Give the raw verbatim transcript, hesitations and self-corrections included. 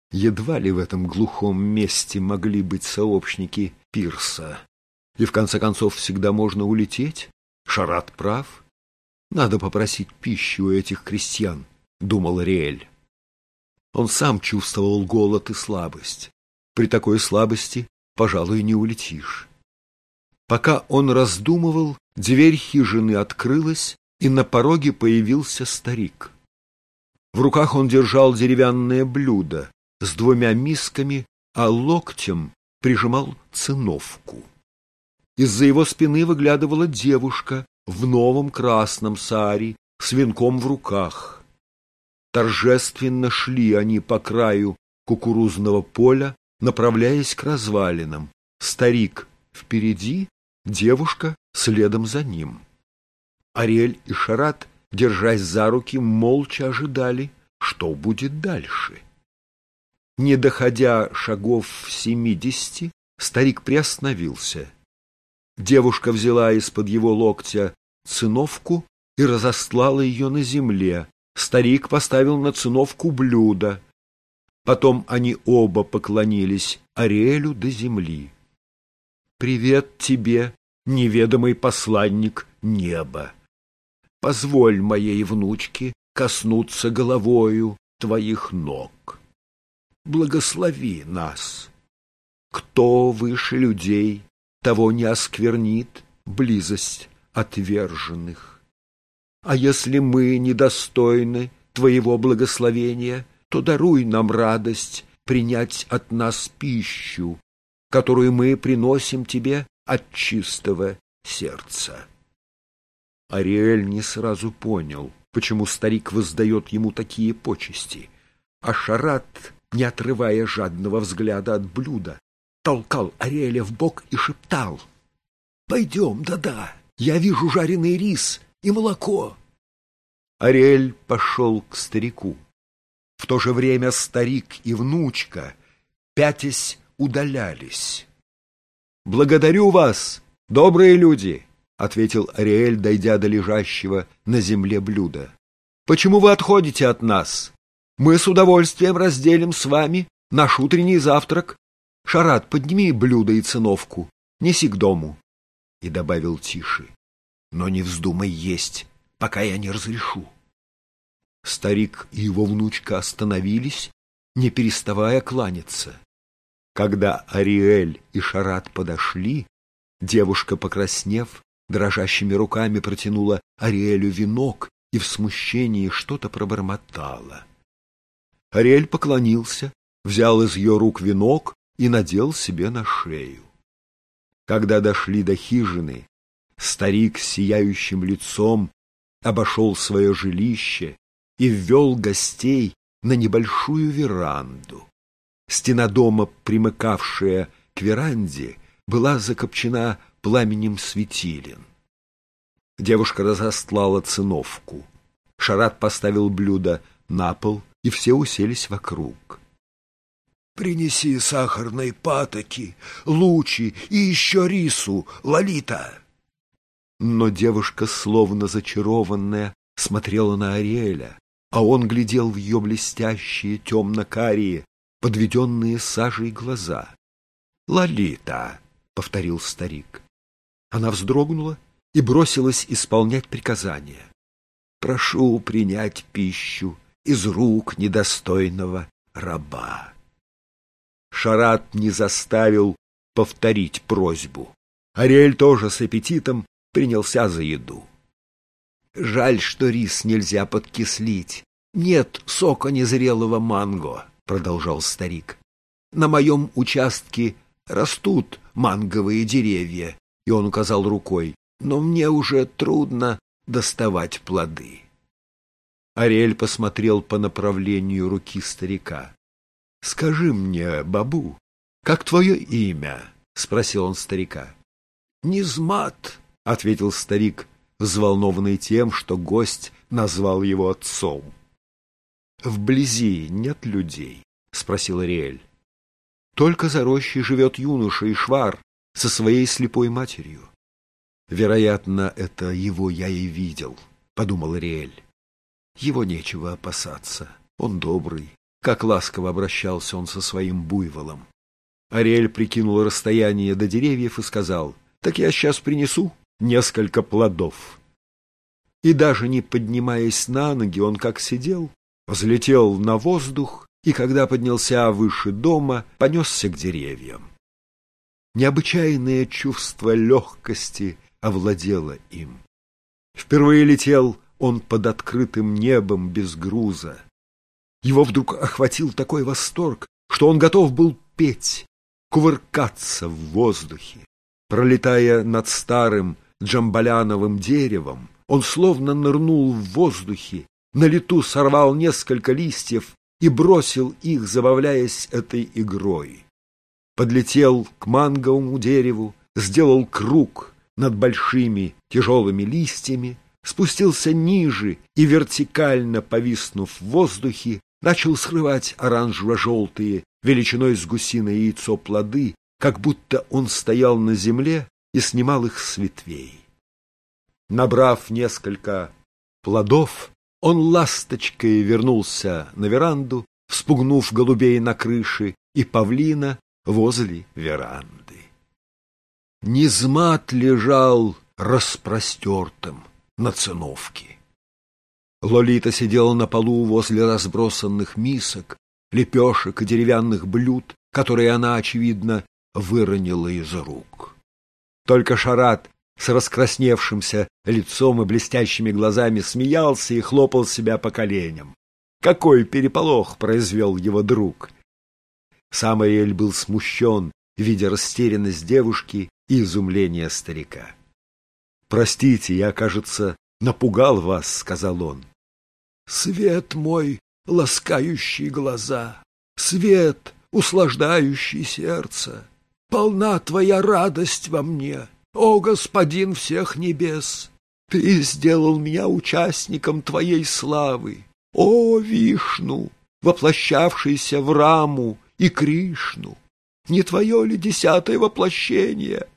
Едва ли в этом глухом месте могли быть сообщники пирса. И в конце концов всегда можно улететь. Шарат прав. Надо попросить пищи у этих крестьян, думал Ариэль. Он сам чувствовал голод и слабость. При такой слабости, пожалуй, не улетишь. Пока он раздумывал, дверь хижины открылась, и на пороге появился старик. В руках он держал деревянное блюдо с двумя мисками, а локтем прижимал циновку. Из-за его спины выглядывала девушка в новом красном саре с венком в руках. Торжественно шли они по краю кукурузного поля, направляясь к развалинам. Старик впереди, девушка следом за ним. Ариэль и Шарат, держась за руки, молча ожидали, что будет дальше. Не доходя шагов семидесяти, старик приостановился. Девушка взяла из-под его локтя циновку и разостлала ее на земле. Старик поставил на циновку блюдо. Потом они оба поклонились Ариэлю до земли. «Привет тебе, неведомый посланник неба! Позволь моей внучке коснуться головою твоих ног. Благослови нас. Кто выше людей, того не осквернит близость отверженных. А если мы недостойны твоего благословения, то даруй нам радость принять от нас пищу, которую мы приносим тебе от чистого сердца». Ариэль не сразу понял, почему старик воздает ему такие почести, а Шарат, не отрывая жадного взгляда от блюда, толкал Ариэля в бок и шептал: «Пойдем, да-да, я вижу жареный рис и молоко». Ариэль пошел к старику. В то же время старик и внучка, пятясь, удалялись. «Благодарю вас, добрые люди!» — ответил Ариэль, дойдя до лежащего на земле блюда. «Почему вы отходите от нас? Мы с удовольствием разделим с вами наш утренний завтрак. Шарат, подними блюдо и циновку, неси к дому». И добавил тише: «Но не вздумай есть, пока я не разрешу». Старик и его внучка остановились, не переставая кланяться. Когда Ариэль и Шарат подошли, девушка, покраснев, дрожащими руками протянула Ариэлю венок и в смущении что-то пробормотала. Ариэль поклонился, взял из ее рук венок и надел себе на шею. Когда дошли до хижины, старик с сияющим лицом обошел свое жилище и ввел гостей на небольшую веранду. Стена дома, примыкавшая к веранде, была закопчена пламенем светилен. Девушка разостлала циновку. Шарат поставил блюдо на пол, и все уселись вокруг. «Принеси сахарной патоки, лучи и еще рису, Лолита!» Но девушка, словно зачарованная, смотрела на Ариэля, а он глядел в ее блестящие темно-карие, подведенные сажей глаза. «Лолита!» — повторил старик. Она вздрогнула и бросилась исполнять приказания. «Прошу принять пищу из рук недостойного раба». Шарат не заставил повторить просьбу. Ариэль тоже с аппетитом принялся за еду. «Жаль, что рис нельзя подкислить. Нет сока незрелого манго», — продолжал старик. «На моем участке растут манговые деревья», — и он указал рукой, «но мне уже трудно доставать плоды». Ариэль посмотрел по направлению руки старика. «Скажи мне, бабу, как твое имя?» — спросил он старика. «Низмат», — ответил старик, взволнованный тем, что гость назвал его отцом. «Вблизи нет людей?» — спросил Ариэль. «Только за рощей живет юноша Ишвар со своей слепой матерью». «Вероятно, это его я и видел», — подумал Ариэль. «Его нечего опасаться, он добрый, Как ласково обращался он со своим буйволом. Ариэль прикинул расстояние до деревьев и сказал: «Так я сейчас принесу несколько плодов». И даже не поднимаясь на ноги, он как сидел, взлетел на воздух, и когда поднялся выше дома, понесся к деревьям. Необычайное чувство легкости овладело им. Впервые летел он под открытым небом без груза. Его вдруг охватил такой восторг, что он готов был петь, кувыркаться в воздухе. Пролетая над старым джамбаляновым деревом, он словно нырнул в воздухе, на лету сорвал несколько листьев и бросил их, забавляясь этой игрой. Подлетел к манговому дереву, сделал круг над большими тяжелыми листьями, спустился ниже и, вертикально повиснув в воздухе, начал срывать оранжево-желтые, величиной с гусиное яйцо, плоды, как будто он стоял на земле и снимал их с ветвей. Набрав несколько плодов, он ласточкой вернулся на веранду, вспугнув голубей на крыше и павлина возле веранды. Низмат лежал распростертым на циновке. Лолита сидела на полу возле разбросанных мисок, лепешек и деревянных блюд, которые она, очевидно, выронила из рук. Только Шарат с раскрасневшимся лицом и блестящими глазами смеялся и хлопал себя по коленям. Какой переполох произвел его друг! Сам Ариэль был смущен, видя растерянность девушки и изумление старика. «Простите, я, кажется, напугал вас», — сказал он. «Свет мой, ласкающий глаза, свет, услаждающий сердце, полна твоя радость во мне, о господин всех небес! Ты сделал меня участником твоей славы, о Вишну, воплощавшийся в Раму и Кришну! Не твое ли десятое воплощение?